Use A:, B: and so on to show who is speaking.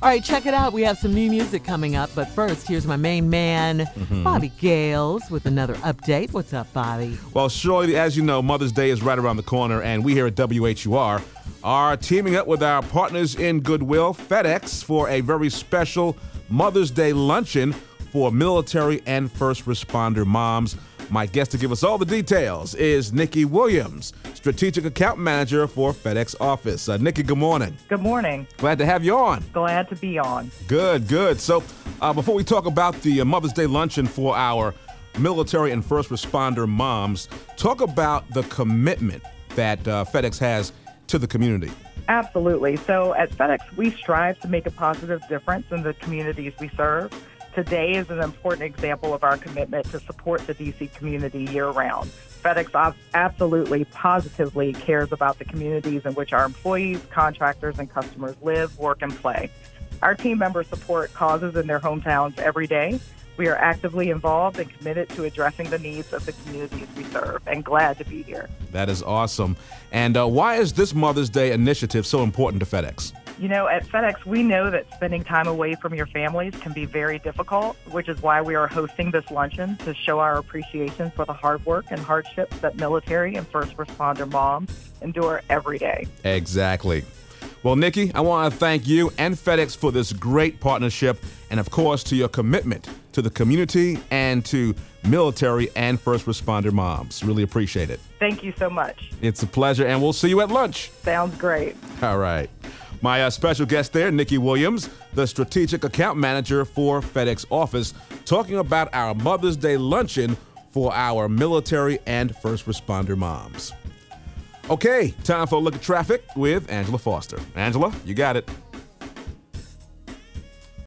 A: All right, check it out. We have some new music coming up. But first, here's my main man, Bobby Gales, with another update. What's up, Bobby?
B: Well, Shirley, as you know, Mother's Day is right around the corner, and we here at WHUR are teaming up with our partners in Goodwill, FedEx, for a very special Mother's Day luncheon for military and first responder moms. My guest to give us all the details is Nikki Williams, Strategic Account Manager for FedEx Office. Nikki, good morning.
C: Good morning.
B: Glad to have you on.
C: Glad to be on.
B: Good. So before we talk about the Mother's Day luncheon for our military and first responder moms, talk about the commitment that FedEx has to the community.
C: Absolutely. So at FedEx, we strive to make a positive difference in the communities we serve. Today is an important example of our commitment to support the D.C. community year-round. FedEx absolutely, positively cares about the communities in which our employees, contractors, and customers live, work, and play. Our team members support causes in their hometowns every day. We are actively involved and committed to addressing the needs of the communities we serve, and glad to be here.
B: That is awesome. And why is this Mother's Day initiative so important to FedEx?
C: You know, at FedEx, we know that spending time away from your families can be very difficult, which is why we are hosting this luncheon to show our appreciation for the hard work and hardships that military and first responder moms endure every day.
B: Exactly. Well, Nikki, I want to thank you and FedEx for this great partnership and, of course, to your commitment to the community and to military and first responder moms. Really appreciate it.
C: Thank you so much.
B: It's a pleasure, and we'll see you at lunch.
C: Sounds great.
B: All right. My special guest there, Nikki Williams, the Strategic Account Manager for FedEx Office, talking about our Mother's Day luncheon for our military and first responder moms. Okay, time for a look at traffic with Angela Foster. Angela, you got it.